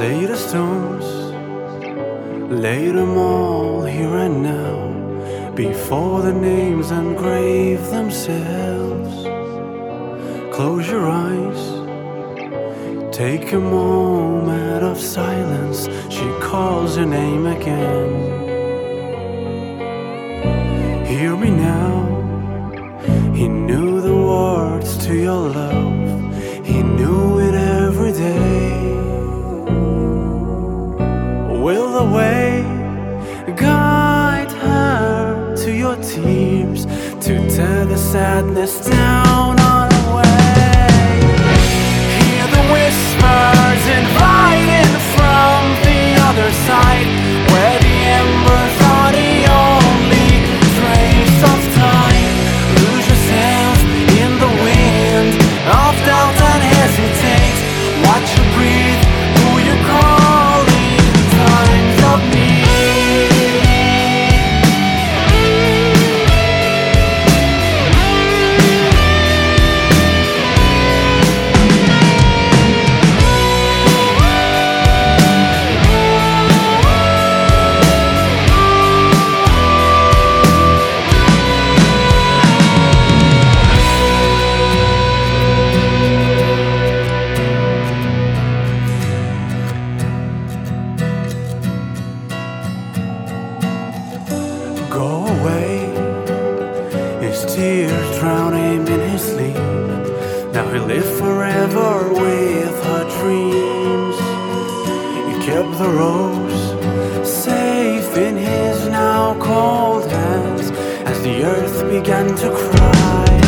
Lay the stones, lay them all here and now, before the names engrave themselves. Close your eyes, take a moment of silence. She calls your name again. Hear me now. He knew the words to your love. He knew it every day. Will the way guide her to your tears, to tear the sadness down on away? Hear the whispers inviting from the other side, where the embers are the only trace of time. Lose yourself in the wind of doubt and hesitate. Watch you breathe, who you call in times of need. Go away, his tears drown him in his sleep. Now he'll live forever with her dreams. He kept the rose safe in his now cold hands, as the earth began to cry.